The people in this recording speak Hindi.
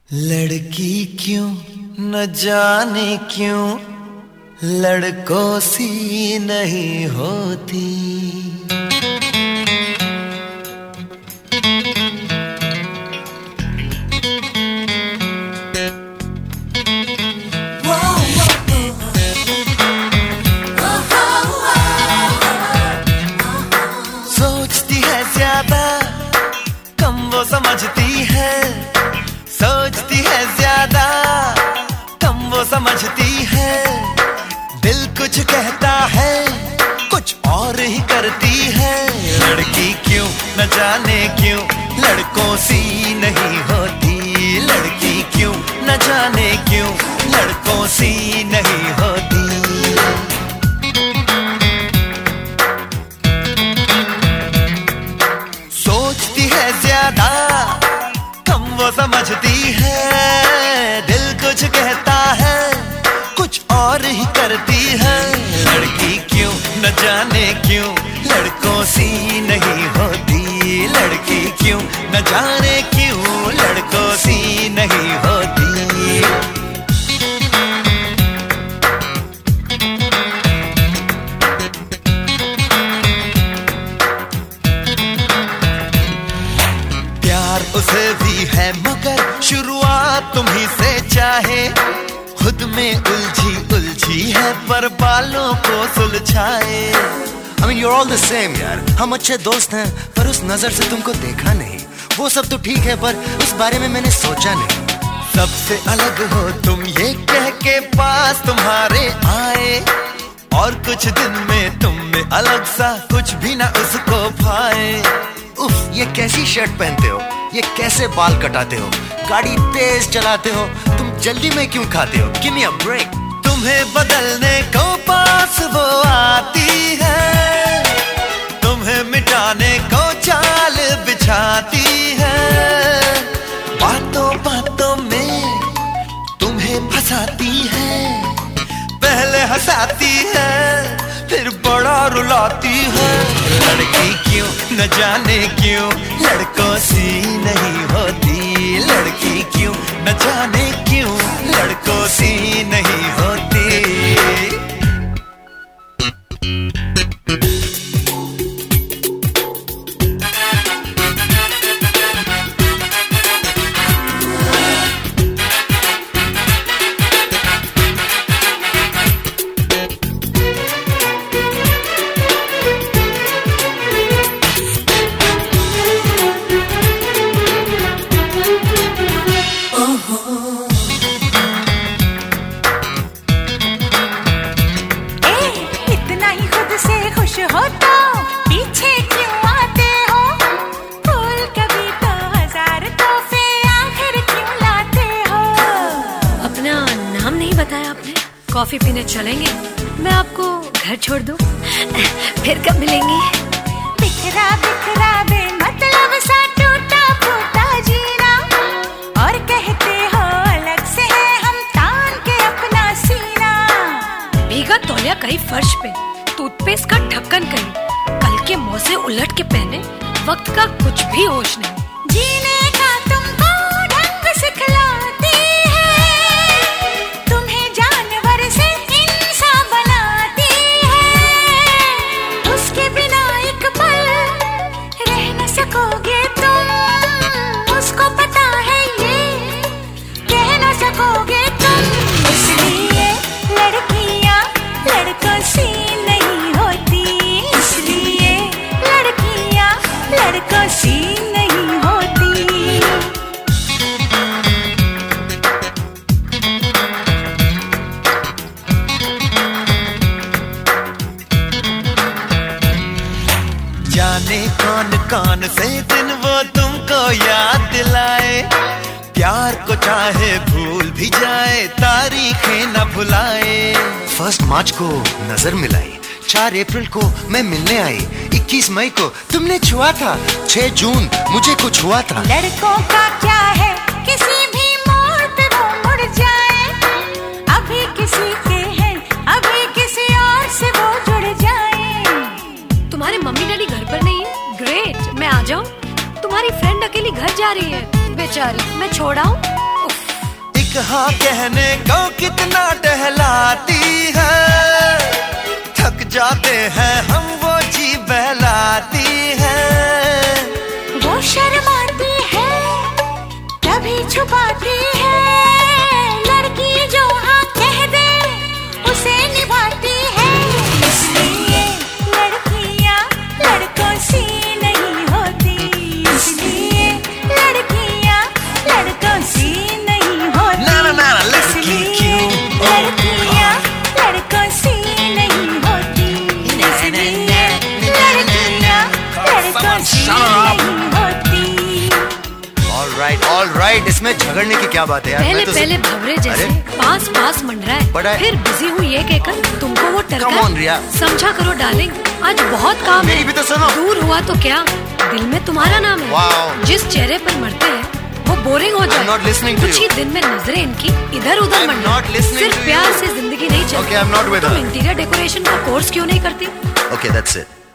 लड़की क्यों न जाने क्यों लड़कों सी नहीं होती। सोचती है ज्यादा कम वो समझती है, सोचती है ज्यादा कम वो समझती है। दिल कुछ कहता है कुछ और ही करती है। लड़की क्यों न जाने क्यों लड़कों सी नहीं होती। लड़की क्यों न जाने क्यों लड़कों सी नहीं होती। सोचती है ज्यादा कम वो समझती है। दिल कुछ कहता है कुछ और ही करती है। लड़की क्यों न जाने क्यों लड़कों सी नहीं होती। लड़की क्यों न जाने क्यों लड़कों सी नहीं होती। उसे भी है मगर शुरुआत तुम्ही से चाहे। खुद में उलझी उलझी है पर बालों को सुलझाए। I mean you're all the same यार। हम अच्छे दोस्त हैं पर उस नजर से तुमको देखा नहीं। वो सब तो ठीक है पर उस बारे में मैंने सोचा नहीं। सबसे अलग हो तुम ये कह के पास तुम्हारे आए और कुछ दिन में तुम में अलग सा कुछ भी ना उसको भाए। उफ, ये कैसी शर्ट पहनते हो, ये कैसे बाल कटाते हो, गाड़ी तेज चलाते हो, तुम जल्दी में क्यों खाते हो? Give me a break। तुम्हें बदलने को पास वो आती है, तुम्हें मिटाने को चाल बिछाती है। बातों बातों में तुम्हें फंसाती है। पहले हंसाती है फिर बड़ा रुलाती है। लड़की क्यों न जाने क्यों लड़कों सी नहीं होती। लड़की क्यों न जाने क्यों लड़कों सी नहीं होती। हो तो पीछे क्यों आते हो। फूल कभी तो हजार तोहफे आखिर क्यों लाते हो। अपना नाम नहीं बताया आपने। कॉफी पीने चलेंगे? मैं आपको घर छोड़ दूं? फिर कब मिलेंगी? बिखरा बिखरा बेमतलब सा टूटा फूटा जीना और कहते हो अलग से है हम तान के अपना सीना। भीगा तौलिया कहीं फर्श पे, टूथपेस्ट का ढक्कन कहीं, कल के मौजे उलट के पहने, वक्त का कुछ भी होश नहीं। जीने का तुमको ढंग सिखलाती है, तुम्हें जानवर से इंसान बनाती है। उसके बिना एक पल रह न सकोगे तुम, उसको पता है ये कह न सकोगे तुम। इसलिए लड़कियां लड़कों से लड़कों सी नहीं होती। जाने कौन कौन से दिन वो तुमको याद दिलाए। प्यार को चाहे भूल भी जाए तारीखें न भुलाए। 1 मार्च को नजर मिलाई, 4 अप्रैल को मैं मिलने आई, 21 मई को तुमने छुआ था, 6 जून मुझे कुछ हुआ था। लड़कों का क्या है किसी भी मोड़ पे वो मुड़ जाए। अभी किसी के हैं अभी किसी और से वो जुड़ जाए। तुम्हारे मम्मी डैडी घर पर नहीं है? ग्रेट, मैं आ जाऊं? तुम्हारी फ्रेंड अकेली घर जा रही है बेचारी, मैं छोड़ आऊं? हाँ कहने को कितना टहलाती है, थक जाते हैं हम वो जी बहलाती है। वो शर्माती है कभी छुपाती है, लड़की जो हाँ कह दे उसे निभाती है। इसलिए लड़कियाँ लड़कों सी नहीं होती, इसलिए लड़कियाँ लड़कों सी नहीं होती। इसलिए लड़कियाँ लड़कों सी नहीं होती, इसलिए लड़कियाँ लड़कों सी नहीं होती। All right, इसमें झगड़ने की क्या बात है यार? पहले पहले भवरे जैसे पास पास मंडरा है, फिर बिजी हूँ ये कहकर तुमको वो टरका। समझा करो डार्लिंग, आज बहुत काम है। मेरी भी तो सुनो। दूर हुआ तो क्या, दिल में तुम्हारा नाम है। जिस चेहरे पर मरते हैं वो बोरिंग हो जाए। कुछ ही दिन में नजरें इनकी इधर उधर मंडरा। सिर्फ प्यार से जिंदगी नहीं चलती। तुम इंटीरियर डेकोरेशन का कोर्स क्यों नहीं करती? Okay, that's it.